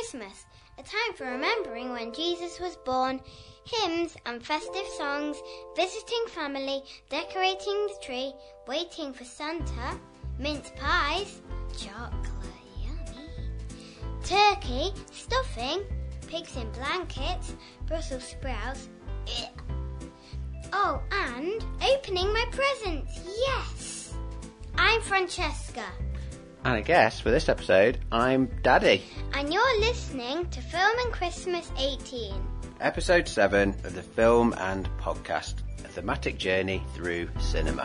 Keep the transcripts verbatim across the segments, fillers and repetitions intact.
Christmas, a time for remembering when Jesus was born, hymns and festive songs, visiting family, decorating the tree, waiting for Santa, mince pies, chocolate, yummy, turkey, stuffing, pigs in blankets, Brussels sprouts, ugh. Oh, and opening my presents, yes! I'm Francesca. And I guess for this episode, I'm Daddy. And you're listening to Film and Christmas eighteen. Episode seven of the Film and Podcast, a thematic journey through cinema.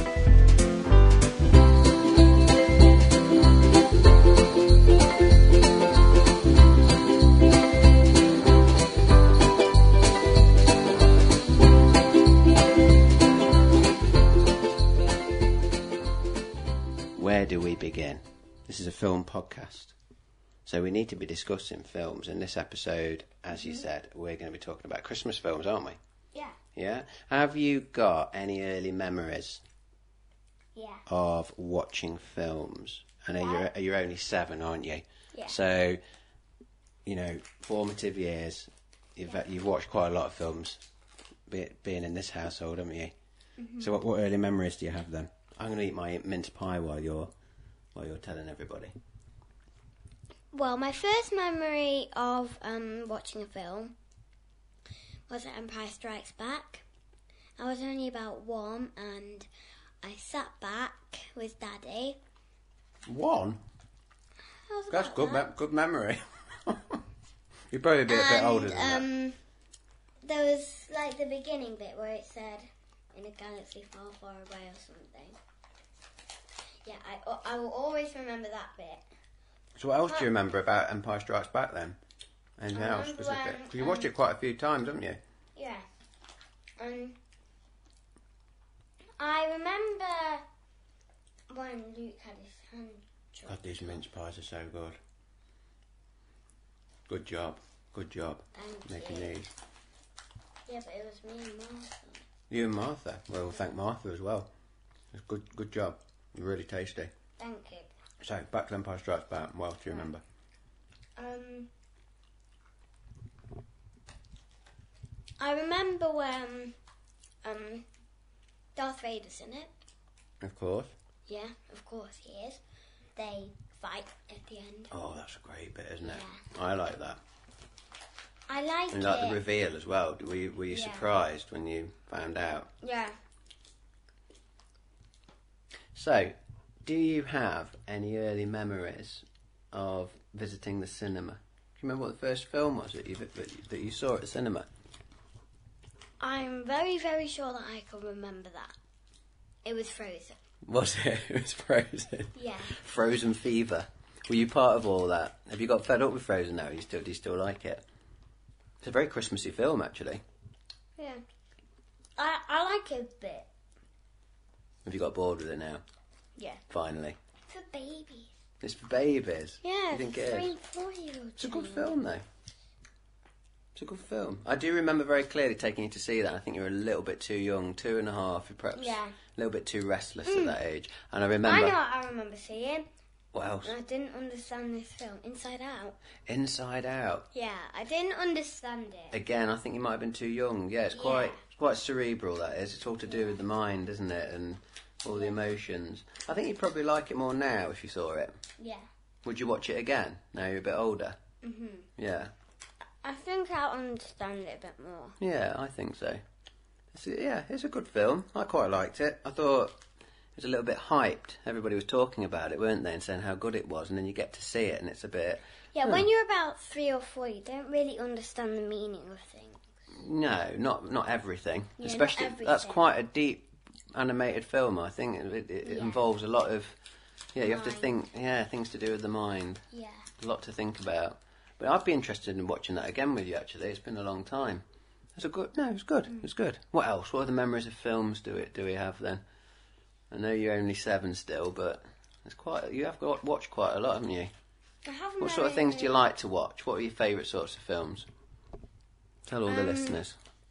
Where do we begin? This is a film podcast, so we need to be discussing films. In this episode, as you said, we're going to be talking about Christmas films, aren't we? Yeah. Yeah? Have you got any early memories Yeah. of watching films? I know Yeah. you're, you're only seven, aren't you? Yeah. So, you know, formative years, you've, you've watched quite a lot of films, be, being in this household, haven't you? Mm-hmm. So what, what early memories do you have then? I'm going to eat my mince pie while you're while you're telling everybody. Well, my first memory of um, watching a film was at Empire Strikes Back. I was only about one, and I sat back with Daddy. One? I was That's about good. that. Me- good memory. You'd probably be a bit And, older than that. um, there was like the beginning bit where it said, "In a galaxy far, far away" or something. Yeah, I, I will always remember that bit. So what else do you remember about Empire Strikes Back then? Anything I else remember specific? when, 'Cause you watched um, it quite a few times, haven't you? Yeah. Um, I remember when Luke had his hand chopped. God, these mince pies are so good. Good job. Good job. Thank Making you. these. Yeah, but it was me and Martha. You and Martha. Well, we'll thank Martha as well. It's good. Good job. Really tasty. Thank you. So, back to Empire Strikes Back. What else do you remember? Um, I remember when um, Darth Vader's in it. Of course. Yeah, of course he is. They fight at the end. Oh, that's a great bit, isn't it? Yeah. I like that. I like And it. like the reveal as well. Were you, were you Yeah. surprised when you found out? Yeah. So, do you have any early memories of visiting the cinema? Do you remember what the first film was that you, that, that you saw at the cinema? I'm very, very sure that I can remember that. It was Frozen. Was it? It was Frozen. Yeah. Frozen fever. Were you part of all that? Have you got fed up with Frozen now? You still, do you still like it? It's a very Christmassy film, actually. Yeah. I I like it a bit. Have you got bored with it now? Yeah. Finally. For babies. It's for babies. Yeah, You think it three, is? four year olds. It's a good film, though. It's a good film. I do remember very clearly taking you to see that. I think you were a little bit too young, two and a half, perhaps Yeah. a little bit too restless Mm. at that age. And I I remember... know what I remember seeing. What else? And I didn't understand this film, Inside Out. Inside Out. Yeah, I didn't understand it. Again, I think you might have been too young. Yeah, it's Yeah. quite it's quite cerebral, that is. It's all to do with the mind, isn't it? And all the emotions. I think you'd probably like it more now if you saw it. Yeah. Would you watch it again, now you're a bit older? Mhm. Yeah. I think I'll understand it a bit more. Yeah, I think so. It's a, yeah, it's a good film. I quite liked it. I thought it was a little bit hyped. Everybody was talking about it, weren't they, and saying how good it was, and then you get to see it, and it's a bit... Yeah, Hmm. when you're about three or four, you don't really understand the meaning of things. No, not not everything. Yeah, not Especially, that's everything. quite a deep animated film, I think. It, it, it Yeah. involves a lot of... Yeah, you have to Mind. think... Yeah, things to do with the mind. Yeah. A lot to think about. But I'd be interested in watching that again with you, actually. It's been a long time. It's a good... No, it's good. Mm. It's good. What else? What other memories of films do it do we have, then? I know you're only seven still, but it's quite... You have got watched quite a lot, haven't you? I haven't What sort of things do you like to watch? What are your favourite sorts of films? Tell all the Um, listeners.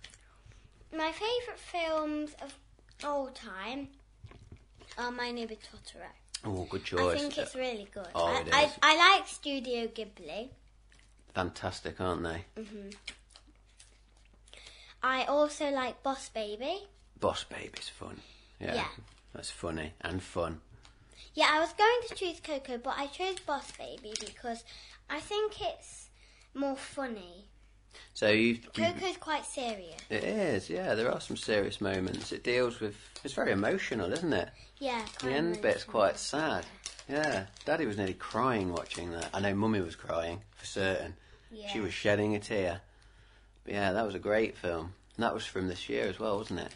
My favourite films of all time are My Neighbour Totoro. Oh, good choice. I think it's really good. Oh, I, it I, is. I like Studio Ghibli. fantastic, aren't they? Mhm. I also like Boss Baby. Boss Baby's fun. Yeah, Yeah. That's funny and fun. Yeah, I was going to choose Coco, but I chose Boss Baby because I think it's more funny. So you, Coco's quite serious. It is, yeah. There are some serious moments. It deals with. It's very emotional, isn't it? Yeah. The end bit's quite sad. Yeah, Daddy was nearly crying watching that. I know Mummy was crying for certain. Yeah. She was shedding a tear. But yeah, that was a great film. And that was from this year as well, wasn't it?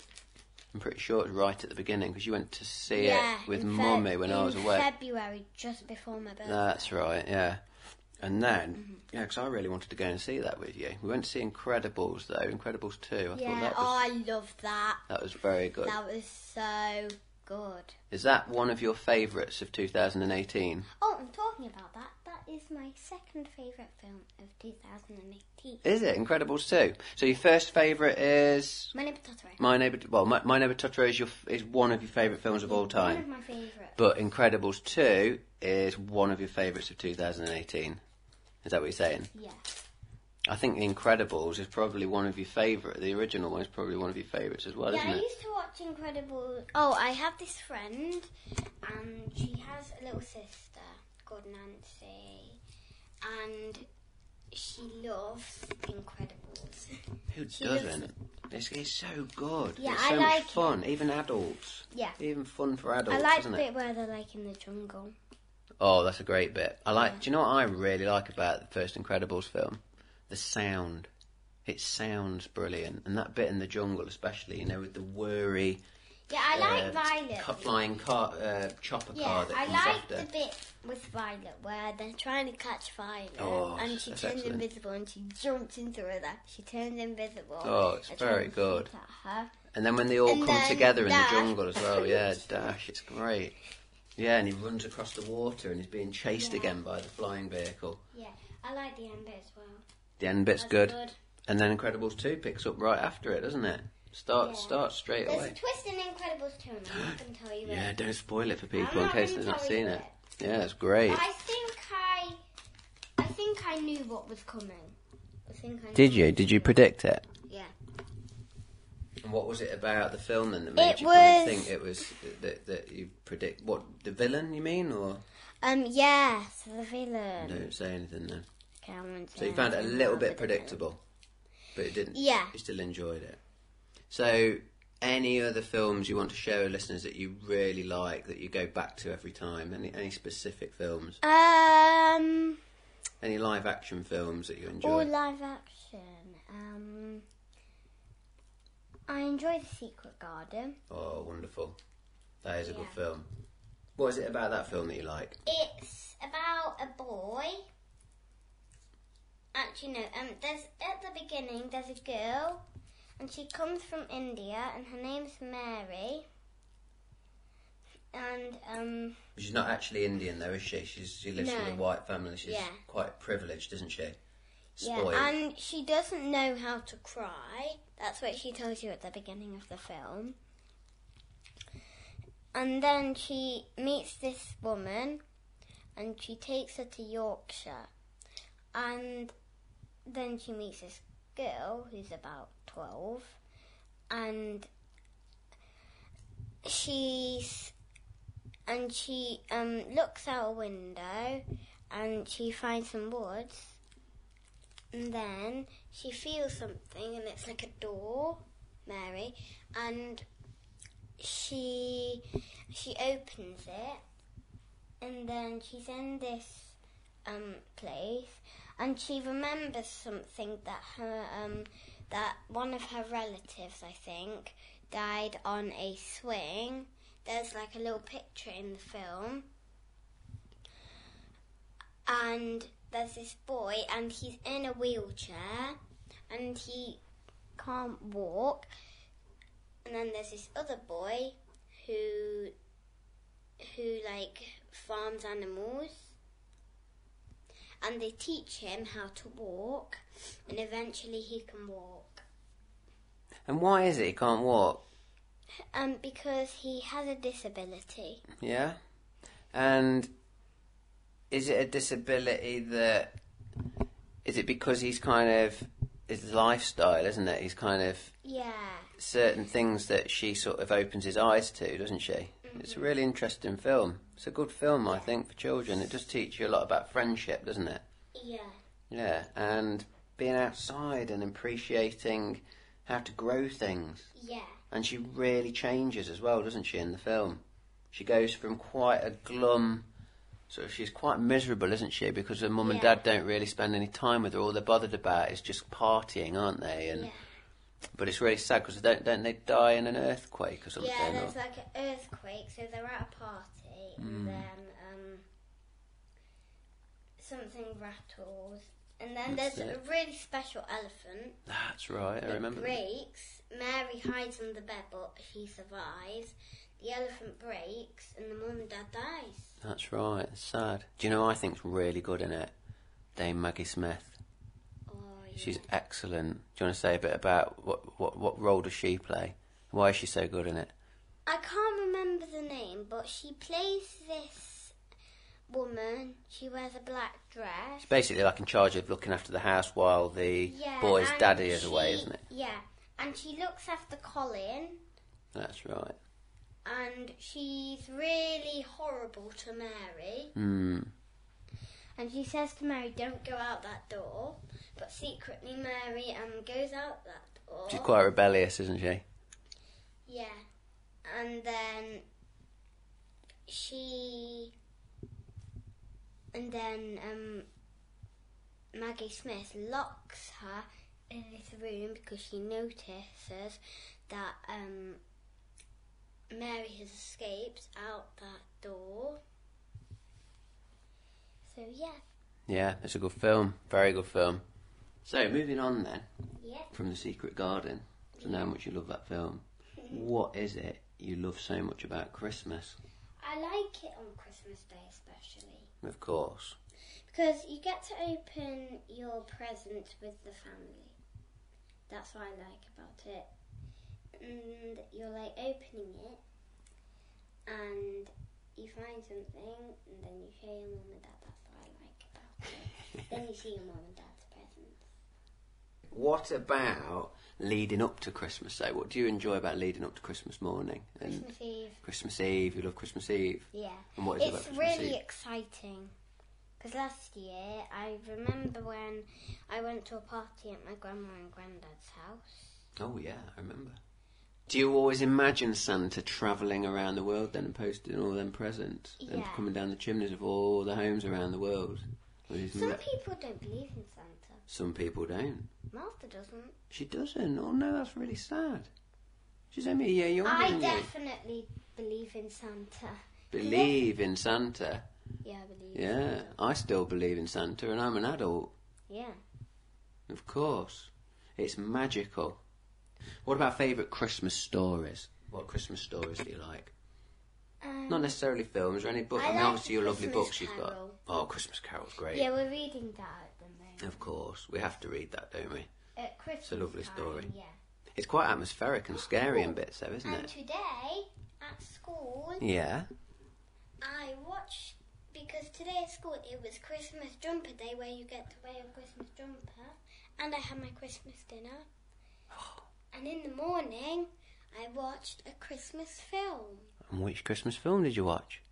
I'm pretty sure it was right at the beginning because you went to see yeah, it with in Mummy Feb- when I was away. In February, just before my birthday. That's right, yeah. And then, Mm-hmm. yeah, because I really wanted to go and see that with you. We went to see Incredibles, though. Incredibles two. I yeah, thought that oh, was, I love that. that was very good. That was so good. Is that one of your favourites of two thousand eighteen? Oh, I'm talking about that. That is my second favourite film of two thousand eighteen. Is it? Incredibles two. So your first favourite is... My Neighbour Totoro. My Neighbour... Well, My, My Neighbour Totoro is, your, is one of your favourite films of all time. One of my favourites. But Incredibles two is one of your favourites of two thousand eighteen. Is that what you're saying? Yeah. I think The Incredibles is probably one of your favourite. The original one is probably one of your favourites as well, Yeah, isn't I it? used to watch Incredible. Oh, I have this friend, and she has a little sister called Nancy, and she loves Incredibles. Who She loves doesn't? It's, it's so good. Yeah, it's I so like much fun. Even adults. Yeah. Even fun for adults, I like isn't the it? bit where they're like in the jungle. Oh, that's a great bit. I like. Do you know what I really like about the first Incredibles film? The sound. It sounds brilliant, and that bit in the jungle, especially, you know, with the whirry, Yeah, I like uh, Violet. ca- flying car, uh, chopper Yeah, car that I comes like after. the bit with Violet where they're trying to catch Violet, Oh, and she that's turns excellent. invisible, and she jumps into her. She turns invisible. Oh, it's They're trying very to good. shoot at her. And then when they all And come then together in Dash. the jungle as well, yeah, Dash, it's great. Yeah, and he runs across the water and he's being chased Yeah. again by the flying vehicle. Yeah, I like the end bit as well. The end bit's That's good. good. And then Incredibles two picks up right after it, doesn't it? Start, Yeah. start straight There's away. a twist in Incredibles two, and I'm not going to tell you Yeah, it. don't spoil it for I'm people in not case gonna they've not tell seen you it. Yeah, it's great. I think I, I think I knew what was coming. I think I knew Did what you? was Did you coming. predict it? Yeah. And what was it about the film then that made It you kind of was- think it was that, that you predict what the villain? You mean, or Um. Yes, the villain. don't say anything then? Okay, I won't So say you found it a anything little about bit the villain. predictable, but it didn't. Yeah. You still enjoyed it. So, any other films you want to show listeners that you really like that you go back to every time? Any any specific films? Um. Any live action films that you enjoy? All live action. Um. I enjoy The Secret Garden. Oh, wonderful! That is a good Yeah. film. What is it about that film that you like? It's about a boy. Actually, no. Um, there's at the beginning there's a girl, and she comes from India, and her name's Mary. And um, She's not actually Indian, though, is she? She's she lives No. with a white family. She's Yeah. quite privileged, isn't she? Spoiled. yeah, and she doesn't know how to cry. That's what she tells you at the beginning of the film. And then she meets this woman, and she takes her to Yorkshire. And then she meets this girl who's about twelve, and she's and she um looks out a window, and she finds some woods, and then she feels something, and it's like a door, Mary, and she she opens it, and then she's in this um place, and she remembers something that her um that one of her relatives, I think, died on a swing. There's like a little picture in the film, and there's this boy, and he's in a wheelchair, and he can't walk. And then there's this other boy who who like farms animals, and they teach him how to walk, and eventually he can walk. And why is it he can't walk? Um, because he has a disability. Yeah. And is it a disability that is it because he's kind of his lifestyle, isn't it? He's kind of Yeah. certain things that she sort of opens his eyes to, doesn't she? Mm-hmm. It's a really interesting film. It's a good film, I think, for children. It does teach you a lot about friendship, doesn't it? Yeah. Yeah, and being outside and appreciating how to grow things. Yeah. And she really changes as well, doesn't she, in the film? She goes from quite a glum, sort of, she's quite miserable, isn't she? Because her mum Yeah. and dad don't really spend any time with her. All they're bothered about is just partying, aren't they? And Yeah. But it's really sad because don't, don't they die in an earthquake or something? Yeah, there's or... like an earthquake, so they're at a party, Mm. and then um, something rattles, and then That's there's it. a really special elephant. That's right, I It remember. breaks. Mary hides under the bed, but she survives. The elephant breaks, and the mum and dad dies. That's right, it's sad. Do you know who I think's really good in it? Dame Maggie Smith. Oh, yeah. She's excellent. Do you want to say a bit about what, what, what role does she play? Why is she so good in it? I can't remember the name, but she plays this woman. She wears a black dress. She's basically like in charge of looking after the house while the Yeah, boy's and daddy is she- away, isn't it? Yeah, and she looks after Colin, That's right. and she's really horrible to Mary. Hmm. And she says to Mary, "Don't go out that door." But secretly, Mary um goes out that door. She's quite rebellious, isn't she? Yeah, and then she, and then um, Maggie Smith locks her in this room because she notices that um, Mary has escaped out that door. So yeah. Yeah, it's a good film. Very good film. So, moving on then, Yeah. from The Secret Garden, to know how much you love that film. What is it you love so much about Christmas? I like it on Christmas Day especially. Of course. Because you get to open your presents with the family. That's what I like about it. And you're like opening it and you find something and then you show your mum and dad. That's what I like about it. Then you see your mum and dad's presents. What about leading up to Christmas Day? What do you enjoy about leading up to Christmas morning? And Christmas Eve. Christmas Eve, you love Christmas Eve. Yeah. And what is it about It's Christmas really Eve? exciting. Because last year, I remember when I went to a party at my grandma and granddad's house. Oh yeah, I remember. Do you always imagine Santa travelling around the world then and posting all them presents and Yeah. coming down the chimneys of all the homes around the world? With his Some me- people don't believe in Santa. Some people don't. Martha doesn't. She doesn't. Oh no, that's really sad. She's only a year younger I than you. definitely believe in Santa. Believe in Santa. Yeah, I believe in Yeah, Santa. I still believe in Santa and I'm an adult. Yeah. Of course. It's magical. What about favourite Christmas stories? What Christmas stories do you like? Um, Not necessarily films or any books. I I mean, like obviously your lovely Christmas books you've Carol. got. Oh, Christmas Carol's great. Yeah, we're reading that at the moment. Of course. We have to read that, don't we? At Christmas a lovely time, story. Yeah. It's quite atmospheric and scary in bits, though, isn't And it? today at school, Yeah. I watched because today at school it was Christmas jumper day where you get to wear your Christmas jumper, and I had my Christmas dinner. And in the morning, I watched a Christmas film, And which Christmas film did you watch?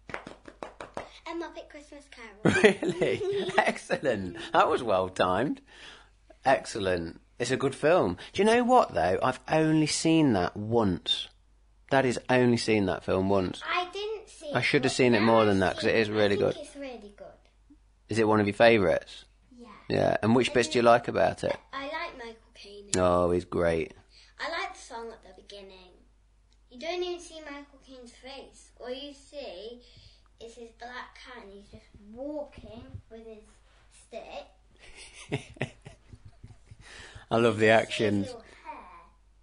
A Muppet Christmas Carol. Really? Excellent. That was well timed. Excellent. It's a good film. Do you know what, though? I've only seen that once. Daddy's only seen that film once. I didn't see. I should have but seen it now more I've than that, 'cause it seen is really I good. think it's really good. Is it one of your favourites? Yeah. Yeah. And which bits do you like about it? I like Michael Caine. Oh, he's great. I like the song at the beginning. You don't even see Michael Caine's face. All you see is his black cat and he's just walking with his stick. I love the You see his actions. little hair.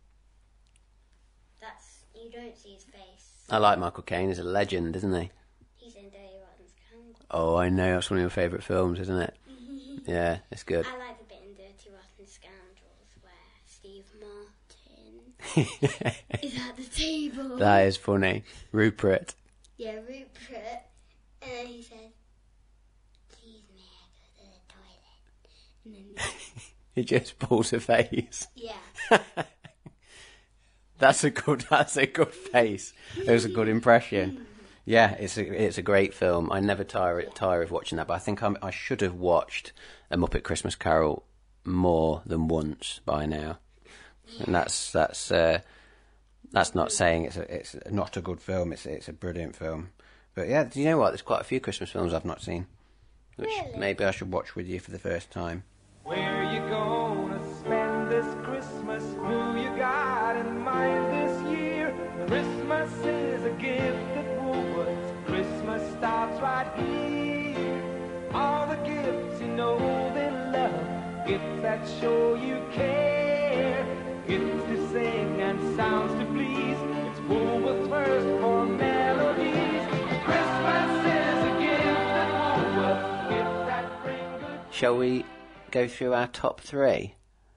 That's, you don't see his face. I like Michael Caine. He's a legend, isn't he? He's in Dirty Rotten Scoundrels. Oh, I know. That's one of your favourite films, isn't it? Yeah, it's good. I like the bit in Dirty Rotten Scoundrels where Steve Martin is at the table. That is funny. Rupert. Yeah, Rupert. And then he said, "Excuse me, I go to the toilet." He just pulls a face. Yeah. That's a good. That's a good face. It was a good impression. Yeah, it's a it's a great film. I never tire tire of watching that. But I think I'm, I should have watched A Muppet Christmas Carol more than once by now. And that's that's uh, that's not saying it's a, it's not a good film. It's it's a brilliant film. But yeah, do you know what? There's quite a few Christmas films I've not seen, which Really? maybe I should watch with you for the first time. Where you gonna spend this Christmas? Who you got in mind this year? Christmas is a gift that Woolworths. Christmas starts right here. All the gifts you know they love, gifts that show you care. Gifts to sing and sounds to please. It's Woolworths first for melodies. Christmas is a gift that Woolworths, gifts that bring good. Shall we go through our top three?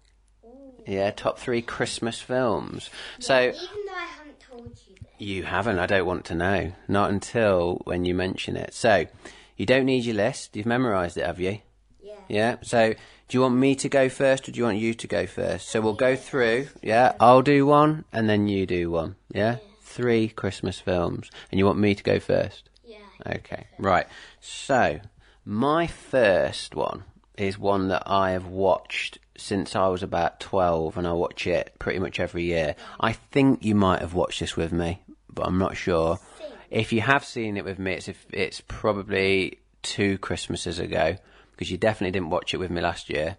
Ooh. Yeah, top three Christmas films. So Even though I haven't told you this. you haven't. I don't want to know. Not until when you mention it. So you don't need your list. You've memorised it, have you? Yeah. Yeah. So do you want me to go first, or do you want you to go first? So we'll go through. Yeah. I'll do one, and then you do one. Yeah. Three Christmas films, and you want me to go first? Yeah. Okay. Right. So my first one is one that I have watched since I was about twelve, and I watch it pretty much every year. I think you might have watched this with me, but I'm not sure. If you have seen it with me, it's if it's probably two Christmases ago, because you definitely didn't watch it with me last year.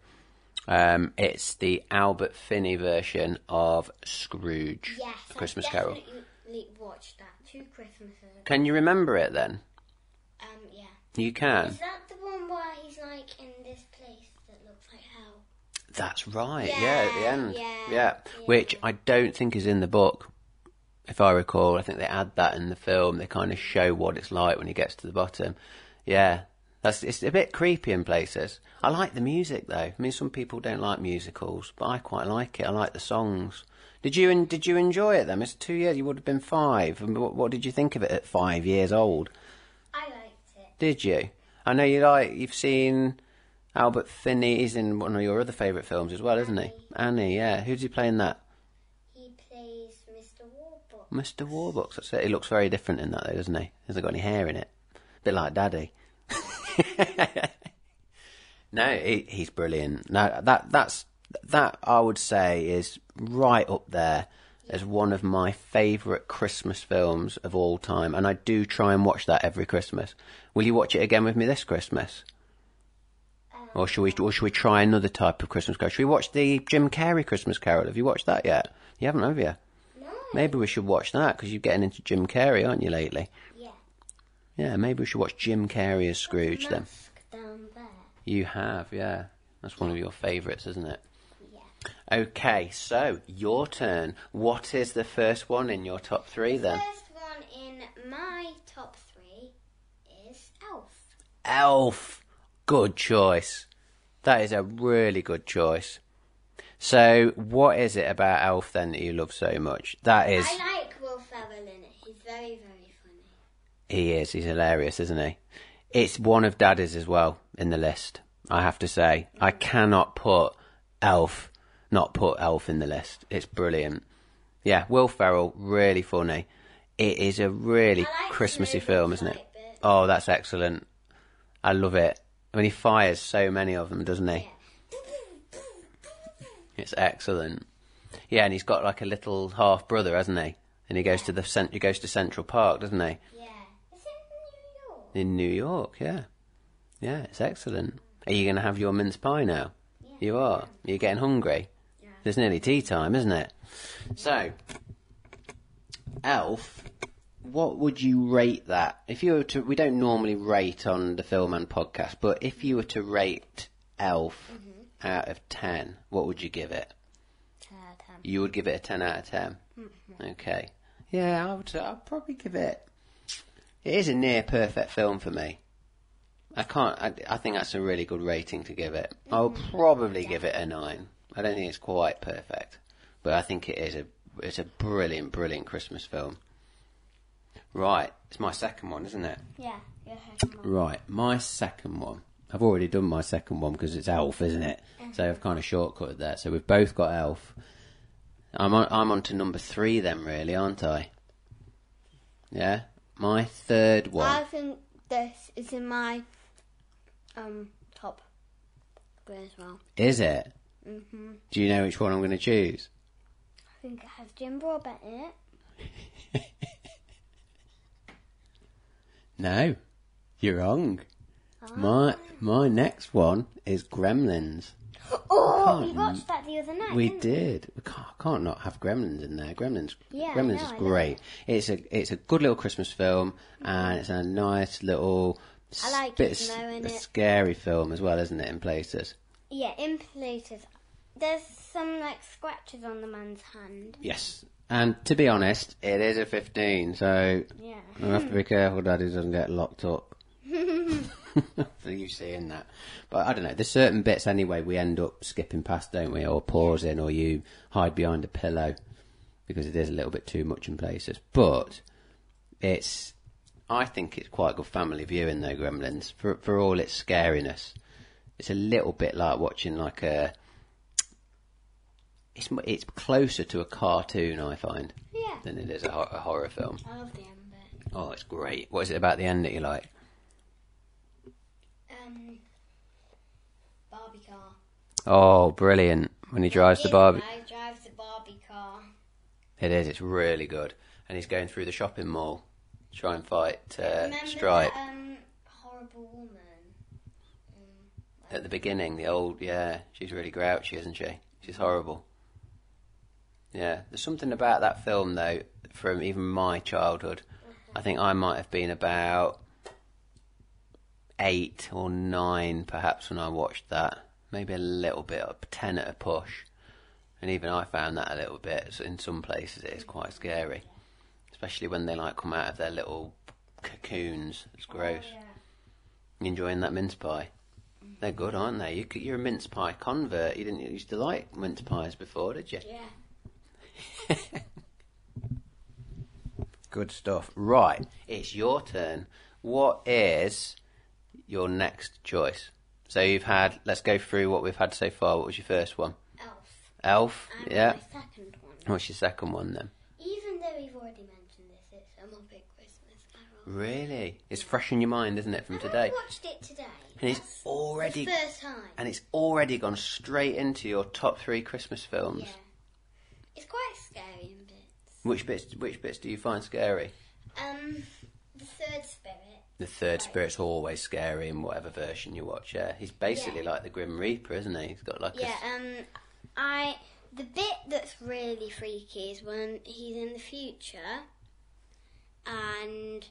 Um, it's the Albert Finney version of Scrooge, Yes, A Christmas I've Carol. definitely watched that two Christmases ago. Can you remember it then? Um, yeah. You can. Is that the one where he's like in this place that looks like hell? That's right, yeah, Yeah, at the end. yeah, yeah. yeah. Which I don't think is in the book, if I recall. I think they add that in the film. They kind of show what it's like when he gets to the bottom. Yeah, that's it's a bit creepy in places. I like the music, though. I mean, some people don't like musicals, but I quite like it. I like the songs. Did you en- did you enjoy it then? It's two years. You would have been five. And what, what did you think of it at five years old? I liked it. Did you? I know you like. You've seen Albert Finney. He's in one of your other favourite films as well, isn't he? Annie. Yeah. Who does he play in that? He plays Mister Warbucks. Mister Warbucks. That's it. He looks very different in that, though, doesn't he? He hasn't got any hair in it. A bit like Daddy. No, he, he's brilliant. No, that that's that I would say is right up there as one of my favourite Christmas films of all time, and I do try and watch that every Christmas. Will you watch it again with me this Christmas? Um, Or should we or should we try another type of Christmas Carol? Should we watch the Jim Carrey Christmas Carol? Have you watched that yet? You haven't, have you? No. Maybe we should watch that, because you're getting into Jim Carrey, aren't you, lately? Yeah. Yeah, maybe we should watch Jim Carrey as Scrooge then. Mask down there. You have, yeah. That's one of your favourites, isn't it? Yeah. Okay, so your turn. What is the first one in your top three then? First one in my top three is Elf. Elf. Good choice. That is a really good choice. So, what is it about Elf then that you love so much? That is... I like Will Ferrell in it. He's very, very funny. He is. He's hilarious, isn't he? It's one of Daddy's as well in the list, I have to say. I cannot put Elf, not put Elf in the list. It's brilliant. Yeah, Will Ferrell, really funny. It is a really I like Christmassy the film, movie isn't it? quite a bit. Oh, that's excellent. I love it. I mean, he fires so many of them, doesn't he? Yeah. It's excellent. Yeah, and he's got like a little half brother, hasn't he? And he goes to the cent- he goes to Central Park, doesn't he? Yeah. Is it in New York? In New York, yeah. Yeah, it's excellent. Are you going to have your mince pie now? Yeah. You are? You're getting hungry? Yeah. It's nearly tea time, isn't it? So, Elf, what would you rate that? If you were to, we don't normally rate on the Film and Podcast, but if you were to rate Elf Mm-hmm. out of ten, what would you give it? ten out of ten. You would give it a ten out of ten? Mm-hmm. Okay. Yeah, I would, I'd probably give it... It is a near perfect film for me. I can't... I, I think that's a really good rating to give it. I'll probably give it a nine. I don't think it's quite perfect, but I think it is a... It's a brilliant, brilliant Christmas film. Right, it's my second one, isn't it? Yeah. Your second one. Right, my second one I've already done my second one because it's Elf, isn't it? Uh-huh. So I've kind of shortcutted that. So we've both got Elf. I'm on, I'm on to number three then, really, aren't I? Yeah? My third one. I think this is in my um top three as well. Is it? Mm-hmm. Do you know which one I'm going to choose? I think it has Jim Broadbent in it. No, you're wrong. Oh. My my next one is Gremlins. Oh, we watched that the other night. We didn't did. We can't, can't not have Gremlins in there. Gremlins, Yeah, Gremlins I know, is I great. know. It's a it's a good little Christmas film, and it's a nice little I like bit it, though, a innit? scary film as well, isn't it? In places. Yeah, in places. There's some like scratches on the man's hand. Yes, and to be honest, it is a fifteen, so Yeah. I have to be careful Daddy doesn't get locked up. For you seeing that. But I don't know, there's certain bits anyway we end up skipping past, don't we, or pausing, or you hide behind a pillow because it is a little bit too much in places. But it's, I think it's quite a good family viewing though, Gremlins, for for all its scariness. It's a little bit like watching like a, it's it's closer to a cartoon, I find, Yeah. than it is a, ho- a horror film. I love the end bit. Oh, it's great. What is it about the end that you like? Um, Barbie car. Oh, brilliant. When he drives the Barbie. Guy drives the Barbie car. It is, it's really good. And he's going through the shopping mall to try and fight uh, Remember Stripe. that um, horrible woman? Um, At the beginning, the old, yeah, she's really grouchy, isn't she? She's horrible. Yeah, there's something about that film, though, from even my childhood. I think I might have been about eight or nine, perhaps, when I watched that. Maybe a little bit, up ten at a push. And even I found that a little bit. So in some places, it is quite scary, especially when they like come out of their little cocoons. It's gross. Oh, yeah. You enjoying that mince pie? They're good, aren't they? You, c- you're a mince pie convert. You didn't used to like mince pies before, did you? Yeah. Good stuff. Right, it's your turn. What is your next choice? So you've had, let's go through what we've had so far. What was your first one? Elf. Elf, And yeah. my second one. What's your second one then? Even though we've already mentioned this, it's a Muppet Christmas Carol. Really? It's fresh in your mind, isn't it, from And today? I watched it today. And it's That's already the first time. and it's already gone straight into your top three Christmas films. Yeah. It's quite scary in bits. Which bits? Which bits do you find scary? Um, the third spirit. The third spirit's always scary in whatever version you watch. Yeah, he's basically Yeah. like the Grim Reaper, isn't he? He's got like Yeah, a um, I the bit that's really freaky is when he's in the future, and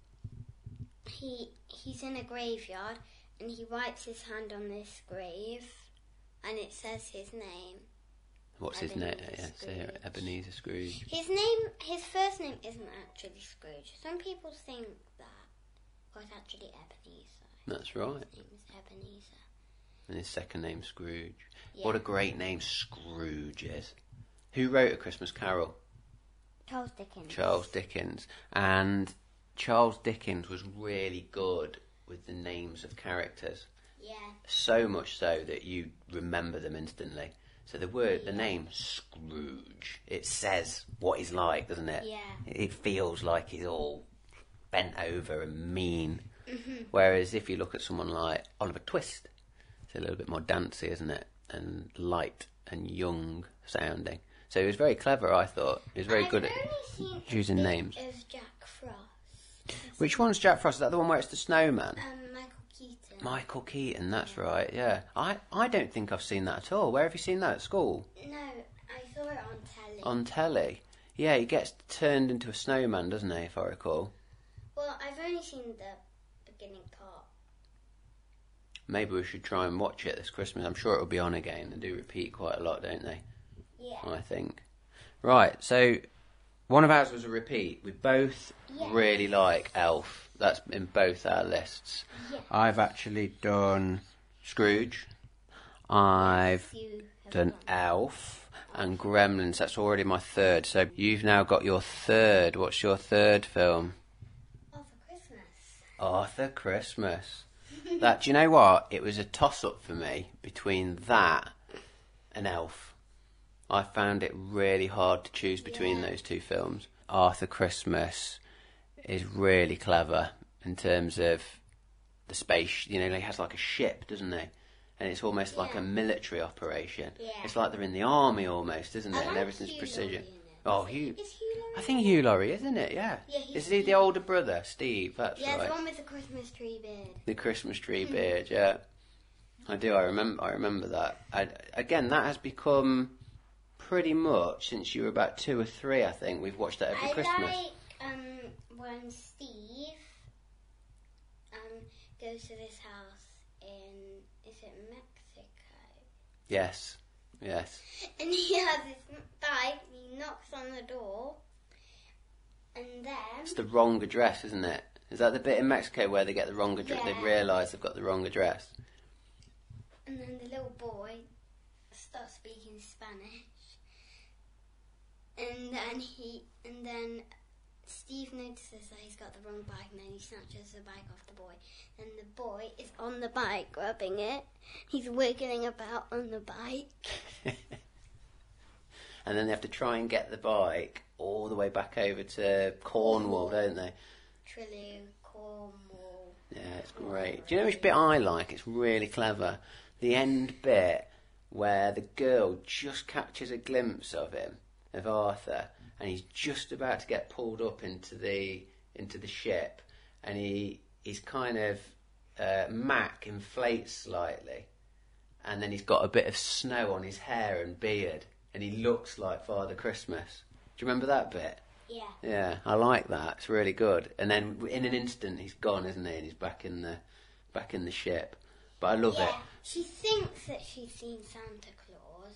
he he's in a graveyard, and he wipes his hand on this grave, and it says his name. what's his name? Ebenezer Yeah, say it, Scrooge. Ebenezer Scrooge. His name, his first name isn't actually Scrooge. Some people think that, but it's actually Ebenezer. That's right. His name is Ebenezer. And his second name's Scrooge. Yeah. What a great name Scrooge is. Who wrote A Christmas Carol? Charles Dickens. Charles Dickens. And Charles Dickens was really good with the names of characters. Yeah. So much so that you remember them instantly. So the word, the name Scrooge, it says what he's like, doesn't it? Yeah. It feels like he's all bent over and mean. Mm-hmm. Whereas if you look at someone like Oliver Twist, it's a little bit more dancey, isn't it? And light and young sounding. So he was very clever, I thought. He was very I've good at only seen a choosing bit names. of Jack Frost. Which one's Jack Frost? Is that the one where it's the snowman? Um, Michael Keaton. Michael Keaton, that's right, yeah. I, I don't think I've seen that at all. Where have you seen that? At school? No, I saw it on telly. On telly? Yeah, he gets turned into a snowman, doesn't he, if I recall? Well, I've only seen the beginning part. Maybe we should try and watch it this Christmas. I'm sure it'll be on again. They do repeat quite a lot, don't they? Yeah. I think. Right, so one of ours was a repeat. We both Yeah. really like Elf. That's in both our lists. Yeah. I've actually done Scrooge. I've You have done Elf and Gremlins. That's already my third. So you've now got your third. What's your third film? Arthur Christmas. Arthur Christmas. That, do you know what? It was a toss-up for me between that and Elf. I found it really hard to choose between yeah. those two films. Arthur Christmas is really clever in terms of the space. You know, he has like a ship, doesn't he? And it's almost yeah. like a military operation. Yeah. It's like they're in the army almost, isn't it? I and like everything's Hugh precision. Oh, Hugh. Is Hugh Laurie? I think Hugh Laurie, isn't it? Yeah. yeah is he the older brother, Steve? That's yeah, right. Yeah, the one with the Christmas tree beard. The Christmas tree beard, yeah. I do. I remember. I remember that. I, again, that has become pretty much since you were about two or three. I think we've watched that every I Christmas. I like um, when Steve um, goes to this house in, is it Mexico? Yes, yes. And he has his bike, and he knocks on the door, and then... It's the wrong address, isn't it? Is that the bit in Mexico where they get the wrong address? Yeah. They realise they've got the wrong address. And then the little boy starts speaking Spanish. And then he, and then Steve notices that he's got the wrong bike, and then he snatches the bike off the boy. And the boy is on the bike, grabbing it. He's wiggling about on the bike. And then they have to try and get the bike all the way back over to Cornwall, don't they? Trelew, Cornwall. Yeah, it's great. Do you know which bit I like? It's really clever. The end bit where the girl just catches a glimpse of him, of Arthur, and he's just about to get pulled up into the into the ship, and he he's kind of uh, Mac inflates slightly, and then he's got a bit of snow on his hair and beard, and he looks like Father Christmas. Do you remember that bit? Yeah. Yeah, I like that. It's really good. And then in an instant, he's gone, isn't he? And he's back in the back in the ship. But I love yeah, it. She thinks that she's seen Santa Claus,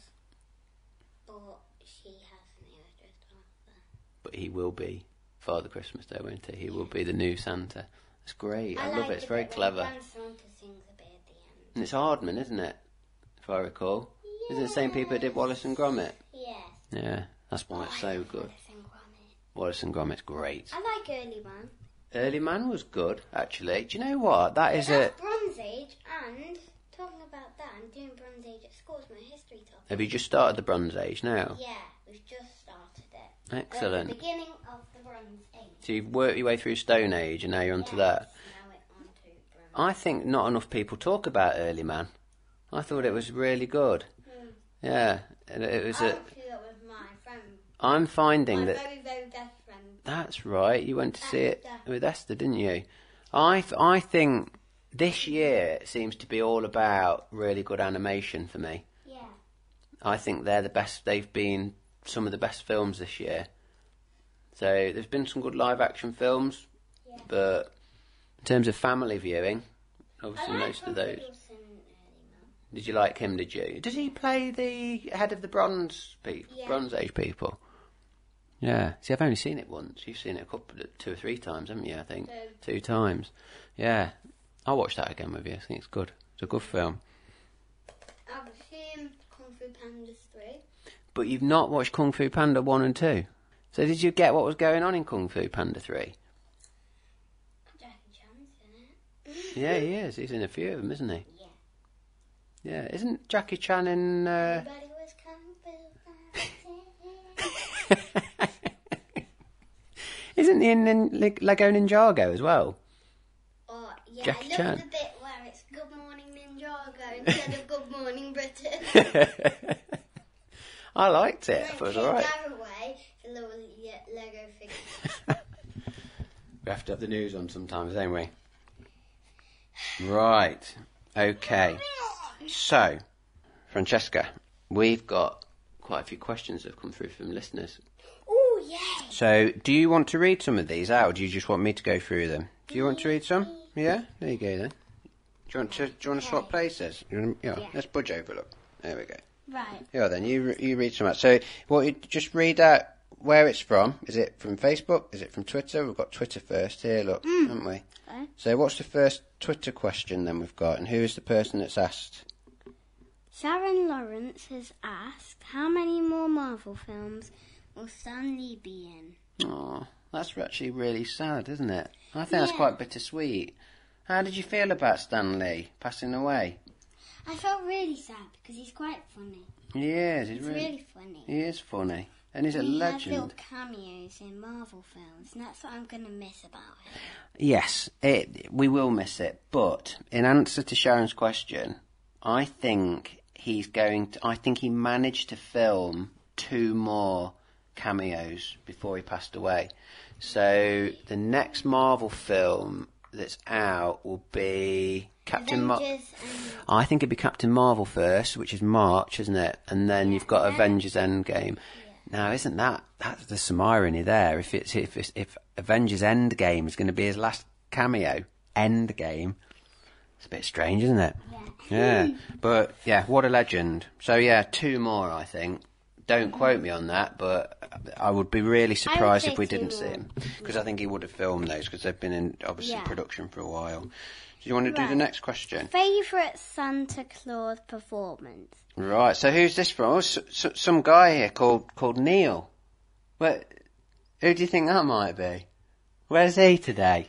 but she hasn't. He was just Arthur. But he will be Father Christmas, though, won't he? He will be the new Santa. It's great. I, I love like it. It's very bit clever. when Santa sings a bit at the end. And it's Hardman, isn't it? If I recall. Yes. Is it the same people that did Wallace and Gromit? Yes. Yeah, that's why Oh, it's I so love good. Wallace and Gromit. Wallace and Gromit's great. I like Early Man. Early Man was good, actually. Do you know what? That is a... That's Bronze Age, and talking about that, I'm doing Bronze Age at school as my history topic. Have you just started the Bronze Age now? Yeah, we've just started it. Excellent. We're at the beginning of the Bronze Age. So you've worked your way through Stone Age and now you're onto yes, that. Now we're onto Bronze. I think not enough people talk about Early Man. I thought it was really good. Hmm. Yeah. And it was I a... went through that with my friend. I'm finding My that... very, very best friend. That's right. You went to see it Esther. with Esther, didn't you? I, th- I think this year it seems to be all about really good animation for me. Yeah. I think they're the best. They've been some of the best films this year. So there's been some good live action films, Yeah. but in terms of family viewing, obviously I like most of Tom those. Hiddleston, Early Man. Did you like him? Did you? Did he play the head of the Bronze people, Yeah. Bronze Age people? Yeah. See, I've only seen it once. You've seen it a couple, two or three times, haven't you? I think Two. two times. Yeah. I'll watch that again with you. I think it's good. It's a good film. I've seen Kung Fu Pandas three. But you've not watched Kung Fu Panda one and two. So did you get what was going on in Kung Fu Panda three? Jackie Chan's in it. Yeah, he is. He's in a few of them, isn't he? Yeah. Yeah. Isn't Jackie Chan in... Uh... Everybody was Kung Fu Pandas. Isn't he in, in Le- Lego Ninjago as well? Oh, yeah, Jackie I love Chan. the bit where it's Good Morning Ninjago instead of Good Morning Britain. I liked it. I And thought it was then alright. Garraway, the little Le- Lego figure. We have to have the news on sometimes, don't we? Right. Okay. So, Francesca, we've got quite a few questions that have come through from listeners. Oh, yeah. So, do you want to read some of these out, or do you just want me to go through them? Do you want to read some? Yeah? There you go then. Do you want to, do you want to swap places? You want to, yeah, Yeah. let's budge over, look. There we go. Right. Yeah, then, you re- you read some out. So, what, you just read out where it's from. Is it from Facebook? Is it from Twitter? We've got Twitter first here, look, Mm. haven't we? Okay. So, what's the first Twitter question then we've got, and who is the person that's asked? Sharon Lawrence has asked, how many more Marvel films will Stan Lee be in? Oh, that's actually really sad, isn't it? I think that's Yeah. quite bittersweet. How did you feel about Stan Lee passing away? I felt really sad because he's quite funny. He is. He's, He's really, really funny. He is funny. And he's a he has legend. little cameos in Marvel films, and that's what I'm going to miss about him. Yes, it, we will miss it. But in answer to Sharon's question, I think he's going to... I think he managed to film two more cameos before he passed away. So the next Marvel film that's out will be Captain Marvel. And... I think it'd be Captain Marvel first, which is March, isn't it? And then yeah, you've got yeah. Avengers Endgame. Yeah. Now, isn't that that's there's some irony there? If it's if it's, if Avengers Endgame is going to be his last cameo, Endgame, it's a bit strange, isn't it? Yeah. Yeah. But yeah, what a legend. So yeah, two more, I think. Don't quote me on that, but I would be really surprised if we didn't see him, because I think he would have filmed those, because they've been in obviously yeah. production for a while. Do you want to right. do the next question? Favourite Santa Claus performance? Right. So who's this from? Oh, s- s- some guy here called called Neil. Where, who do you think that might be? Where's he today?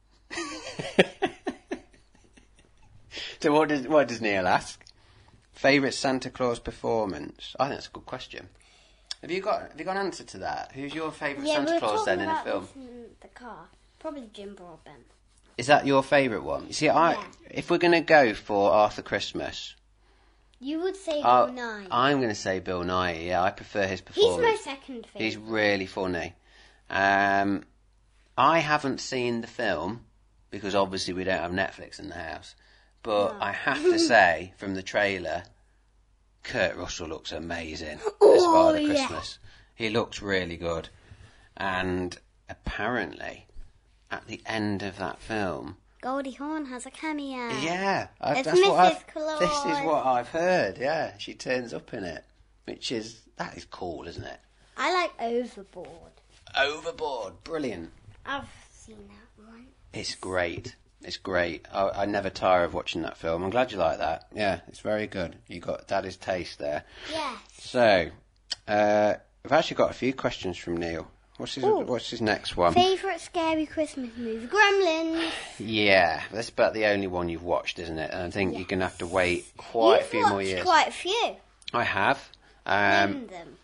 So what does what does Neil ask? Favourite Santa Claus performance? I think that's a good question. Have you got Have you got an answer to that? Who's your favourite yeah, Santa we Claus then in a about film? This in the car, probably Jim Broadbent. Is that your favourite one? You see, I yeah. if we're going to go for Arthur Christmas, you would say I'll, Bill Nye. I'm going to say Bill Nighy. Yeah, I prefer his performance. He's my second favourite. He's really funny. Um, I haven't seen the film because obviously we don't have Netflix in the house. But no. I have to say, from the trailer, Kurt Russell looks amazing oh, as Father yeah. Christmas. He looks really good. And apparently, at the end of that film... Goldie Hawn has a cameo. Yeah. I, it's that's Missus what I've, Claus. This is what I've heard, yeah. She turns up in it. Which is... That is cool, isn't it? I like Overboard. Overboard. Brilliant. I've seen that one. It's great. It's great. I, I never tire of watching that film. I'm glad you like that. Yeah, it's very good. You got Daddy's taste there. Yes. So, uh, we've actually got a few questions from Neil. What's his Ooh. What's his next one? Favourite scary Christmas movie? Gremlins. Yeah, that's about the only one you've watched, isn't it? And I think yes. you're going to have to wait quite You've a few watched more years. Quite a few. I have. Um, Name them.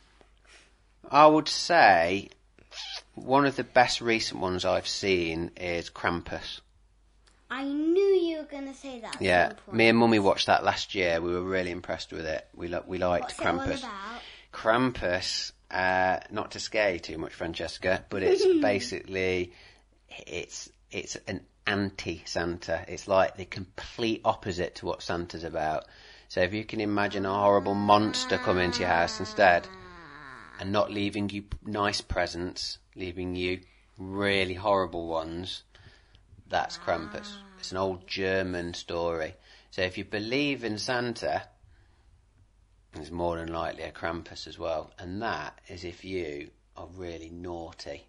I would say one of the best recent ones I've seen is Krampus. I knew you were going to say that. Yeah, me and Mummy watched that last year. We were really impressed with it. We lo- we liked What's Krampus. It all about? Krampus, uh, not to scare you too much, Francesca, but it's basically it's it's an anti-Santa. It's like the complete opposite to what Santa's about. So if you can imagine a horrible monster come into your house instead, and not leaving you nice presents, leaving you really horrible ones. That's Krampus. It's an old German story. So if you believe in Santa, there's more than likely a Krampus as well. And that is if you are really naughty.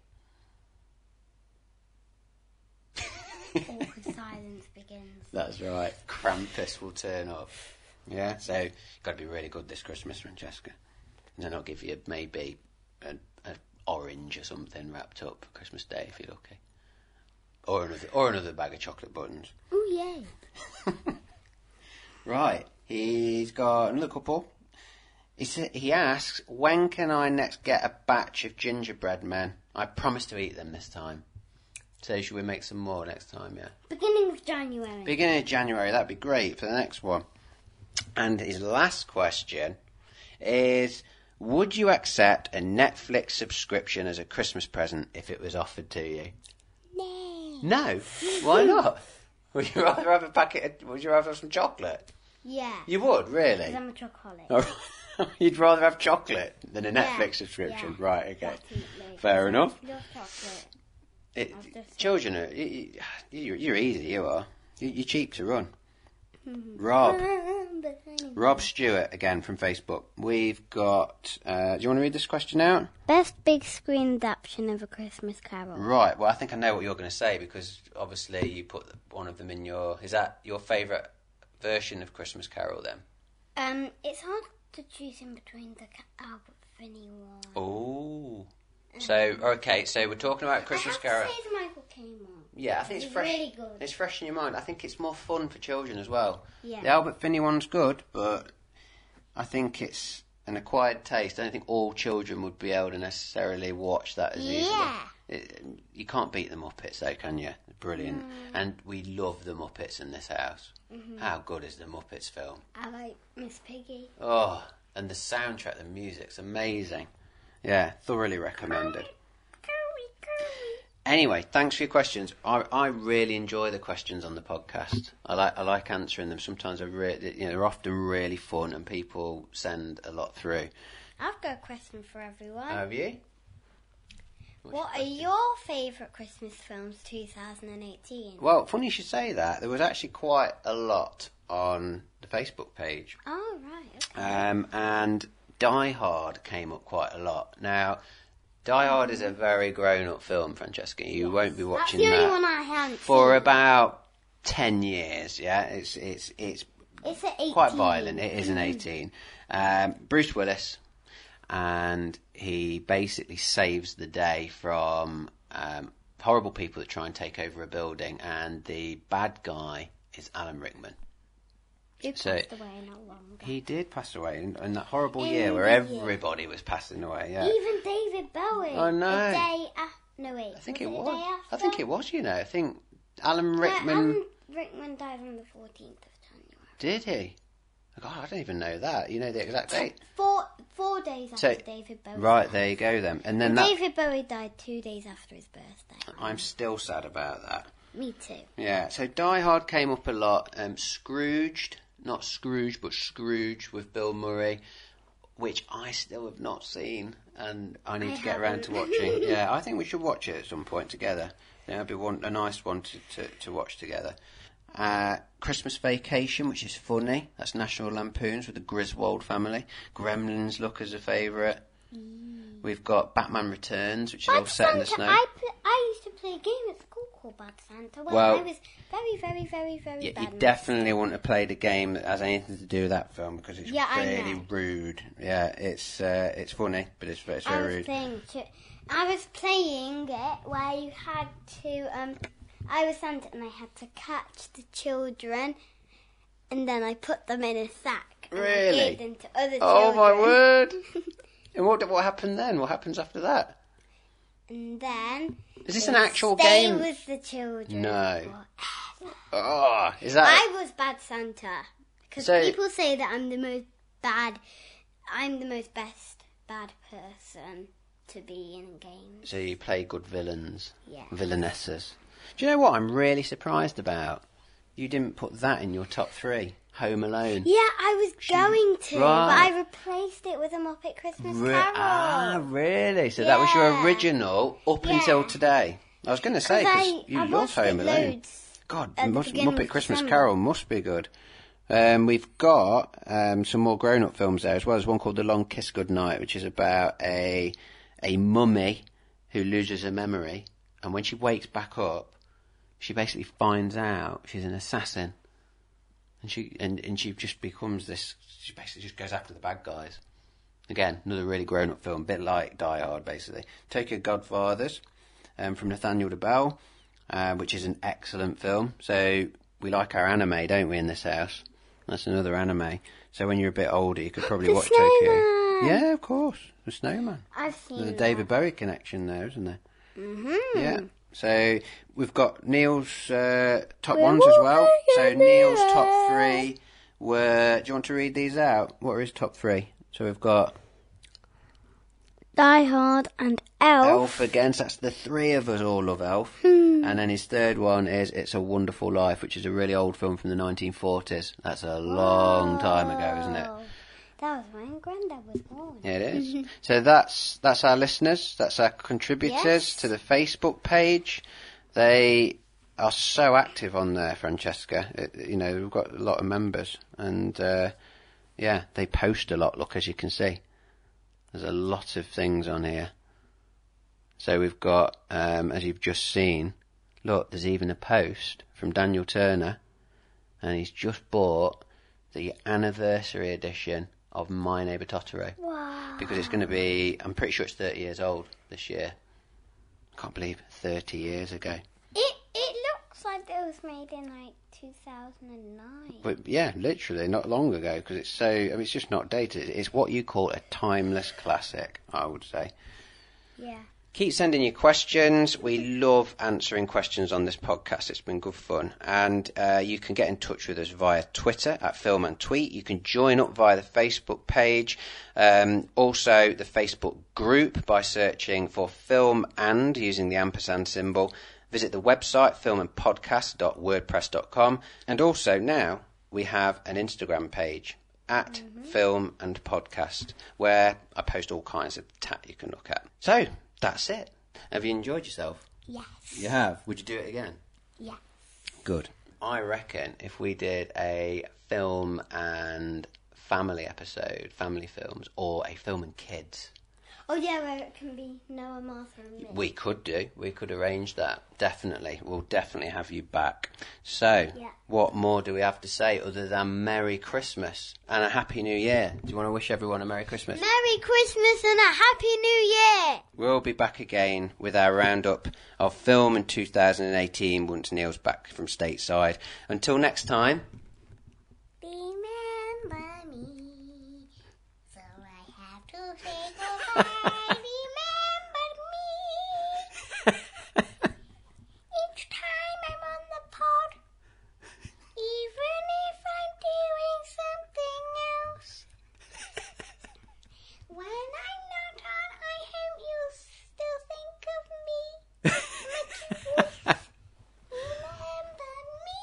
Awkward silence begins. That's right. Krampus will turn up. Yeah, so you've got to be really good this Christmas, Francesca. And then I'll give you maybe an orange or something wrapped up for Christmas Day if you're lucky. Or another, or another bag of chocolate buttons. Ooh, yay. Right, he's got another couple. He, sa- he asks, when can I next get a batch of gingerbread men? I promise to eat them this time. So should we make some more next time, yeah? Beginning of January. Beginning of January, that'd be great for the next one. And his last question is, would you accept a Netflix subscription as a Christmas present if it was offered to you? No. No? Why not? Would you rather have a packet of, would you rather have some chocolate? Yeah. You would, really? Because I'm a chocolate. You'd rather have chocolate than a Netflix yeah. subscription? Yeah. Right, okay. Definitely. Fair enough. I love chocolate. It, children, are, you, you're, you're easy, you are. You, you're cheap to run. Rob. Rob Stewart, again, from Facebook. We've got... Uh, do you want to read this question out? Best big screen adaptation of A Christmas Carol. Right, well, I think I know what you're going to say, because obviously you put one of them in your... Is that your favourite version of Christmas Carol, then? Um, it's hard to choose in between the Albert Finney one. Oh. So, okay, so we're talking about Christmas I have Carol. to say the Michael came on. Yeah, I think It it's was fresh. really good. It's fresh in your mind. I think it's more fun for children as well. Yeah. The Albert Finney one's good, but I think it's an acquired taste. I don't think all children would be able to necessarily watch that as easily. Yeah. It, you can't beat the Muppets, though, can you? Brilliant. Mm. And we love the Muppets in this house. Mm-hmm. How good is the Muppets film? I like Miss Piggy. Oh, and the soundtrack, the music's amazing. Yeah, thoroughly recommended. Anyway, thanks for your questions. I I really enjoy the questions on the podcast. I like I like answering them. Sometimes I really, you know, they're often really fun, and people send a lot through. I've got a question for everyone. Have you? What's What your are question? your favourite Christmas films twenty eighteen? Well, funny you should say that. There was actually quite a lot on the Facebook page, Oh, right. Okay. um, and Die Hard came up quite a lot. Now, Die Hard is a very grown-up film, Francesca. You Yes. won't be That's watching the only that one I haven't for seen. about ten years. Yeah, it's it's it's It's an eighteen. quite violent. It is an eighteen. Um, Bruce Willis, and he basically saves the day from um, horrible people that try and take over a building, and the bad guy is Alan Rickman. Who so- passed away not long ago. He did pass away in, in that horrible In year where the year. everybody was passing away. Yeah, Even David Bowie. I know. The day after. No, wait. I think was it the was. day I after? think it was. You know, I think Alan No, Rickman Alan Rickman died on the fourteenth of January. did he? God, I don't even know that. You know the exact date. Four four days So- after David Bowie. Right, died. there you go then. And then And that, David Bowie died two days after his birthday. I'm still sad about that. Me too. Yeah, so Die Hard came up a lot. Um, Scrooged, not Scrooge, but Scrooge with Bill Murray, which I still have not seen, and I need I to get around to haven't. watching. Yeah, I think we should watch it at some point together. Yeah, it'd be one, a nice one to, to, to watch together. Uh, Christmas Vacation, which is funny. That's National Lampoons with the Griswold family. Gremlins look as a favourite. We've got Batman Returns, which is all Bad set in the Santa. snow. I, pl- I used to play a game at school called Bad Santa when Well- I was very, very, very, very Yeah, bad. you at definitely wouldn't have played a game that has anything to do with that film because it's Yeah, I really know. rude. Yeah, it's uh, it's funny, but it's, it's I very was rude. playing. To, I was playing it where you had to. Um, I was Santa and I had to catch the children, and then I put them in a sack. And I Really? gave them to other Oh children. my word! And what what happens then? What happens after that? And then. Is this they an actual stay game? with the children. No. forever. Oh, is that? I was Bad Santa because So- people say that I'm the most bad. I'm the most best bad person to be in games. So you play good villains, Yeah. villainesses. Do you know what I'm really surprised about? You didn't put that in your top three. Home Alone. Yeah, I was going to, but Right. I replaced it with a Muppet Christmas Re- Carol. ah, really? So that was your Yeah. original up Yeah. until today. I was going to say 'Cause because I, you I love watched Home it Alone. loads. God, at the must, beginning Muppet of Christmas December. Carol must be good. Um, we've got um, some more grown-up films there as well. There's one called The Long Kiss Goodnight, which is about a a mummy who loses her memory, and when she wakes back up, she basically finds out she's an assassin, and she and, and she just becomes this. She basically just goes after the bad guys. Again, another really grown-up film, a bit like Die Hard, basically. Tokyo Godfathers, um, from Nathaniel DeBell, uh, which is an excellent film. So we like our anime, don't we, in this house? That's another anime. So when you're a bit older, you could probably The watch Snowman. Tokyo. Yeah, of course, The Snowman. I've seen There's a that. David Bowie connection there, isn't there? Mm-hmm. Yeah. So we've got Neil's uh, top We're ones as well. walking So in the Neil's top air. three were. Do you want to read these out? What are his top three? So we've got Die Hard and Elf. Elf again. So that's the three of us all love Elf. Hmm. And then his third one is It's a Wonderful Life, which is a really old film from the nineteen forties. That's a long time ago, isn't it? Whoa. That was when Grandad was born. Yeah, it is. So that's that's our listeners, that's our contributors Yes. to the Facebook page. They are so active on there, Francesca. It, you know, we've got a lot of members, and uh, yeah, they post a lot. Look, as you can see, there's a lot of things on here. So we've got, um, as you've just seen, look, there's even a post from Daniel Turner, and he's just bought the anniversary edition of My Neighbour Totoro, Wow. because it's going to be, I'm pretty sure it's thirty years old this year. I can't believe thirty years ago. It was made in like two thousand nine. But yeah, literally not long ago, because it's so. I mean, it's just not dated. It's what you call a timeless classic, I would say. Yeah. Keep sending your questions. We love answering questions on this podcast. It's been good fun. And uh, you can get in touch with us via Twitter at Film and Tweet. You can join up via the Facebook page. Um, also, the Facebook group by searching for Film and using the ampersand symbol. Visit the website film and podcast dot wordpress dot com. And also now we have an Instagram page at mm-hmm. Film and Podcast, where I post all kinds of tat you can look at. So, that's it. Have you enjoyed yourself? Yes. You have? Would you do it again? Yes. Good. I reckon if we did a film and family episode, family films, or a film and kids. Oh yeah, where it can be Noah, Martha and me. We could do. We could arrange that. Definitely. We'll definitely have you back. So, yeah. What more do we have to say other than Merry Christmas and a Happy New Year? Do you want to wish everyone a Merry Christmas? Merry Christmas and a Happy New Year! We'll be back again with our roundup of film in two thousand eighteen once Neil's back from stateside. Until next time. Remember me, so I have to say goodbye. Remember me. Each time I'm on the pod, even if I'm doing something else. When I'm not on, I hope you'll still think of me. Remember me.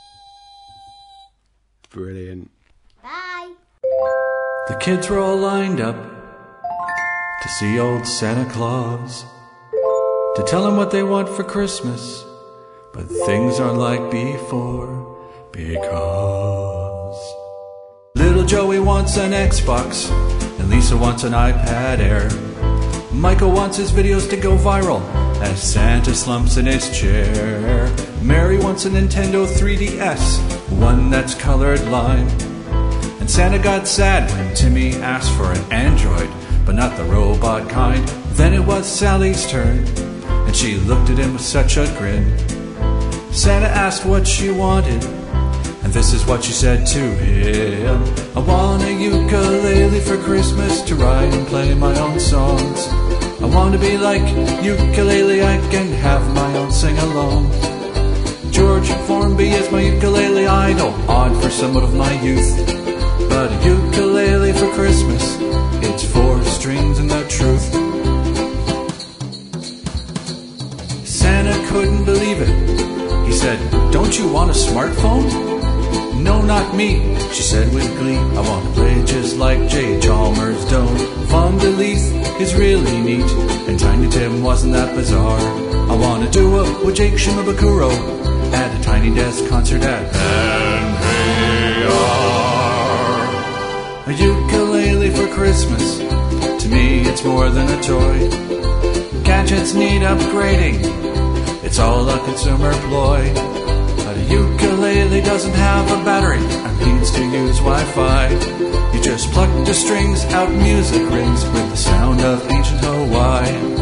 Brilliant. Bye. The kids were all lined up to see old Santa Claus, to tell him what they want for Christmas, but things aren't like before, because little Joey wants an Xbox, and Lisa wants an iPad Air. Michael wants his videos to go viral as Santa slumps in his chair. Mary wants a Nintendo three D S, one that's colored lime. And Santa got sad when Timmy asked for an Android, but not the robot kind. Then it was Sally's turn, and she looked at him with such a grin. Santa asked what she wanted, and this is what she said to him. I want a ukulele for Christmas to write and play my own songs. I want to be like ukulele, I can have my own sing-along. George Formby is my ukulele idol, odd for someone of my youth. But a ukulele for Christmas, it's four strings and the truth. Santa couldn't believe it. He said, don't you want a smartphone? No, not me, she said with glee. I want to play just like J. Chalmers don't. Von de Leith is really neat, and Tiny Tim wasn't that bizarre. I want to do it with Jake Shimabukuro at a Tiny Desk concert at N P R. A ukulele for Christmas, to me it's more than a toy. Gadgets need upgrading, it's all a consumer ploy. But a ukulele doesn't have a battery and needs to use Wi-Fi. You just pluck the strings, out music rings with the sound of ancient Hawaii.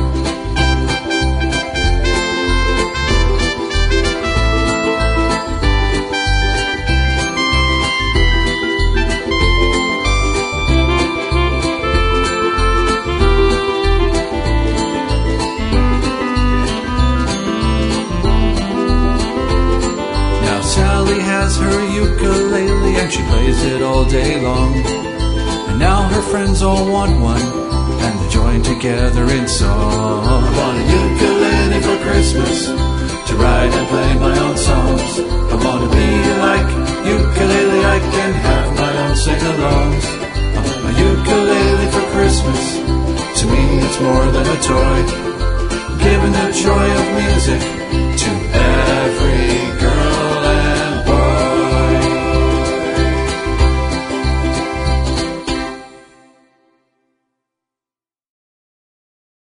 Her ukulele and she plays it all day long. And now her friends all want one, and they join together in song. I want a ukulele for Christmas to write and play my own songs. I want to be like ukulele, I can have my own sing-alongs. I want my ukulele for Christmas, to me it's more than a toy, giving the joy of music to every